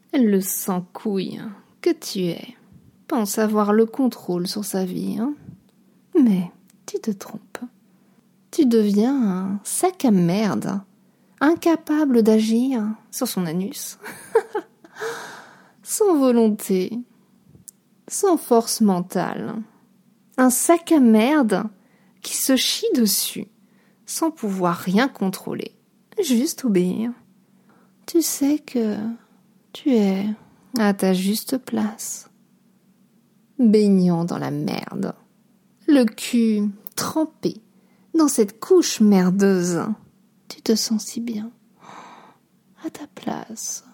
Le sans-couille que tu es pense avoir le contrôle sur sa vie, hein. Mais tu te trompes. Tu deviens un sac à merde, incapable d'agir sur son anus, sans volonté, sans force mentale. Un sac à merde qui se chie dessus, sans pouvoir rien contrôler, juste obéir. Tu sais que tu es à ta juste place, baignant dans la merde, le cul trempé dans cette couche merdeuse. Tu te sens si bien, à ta place.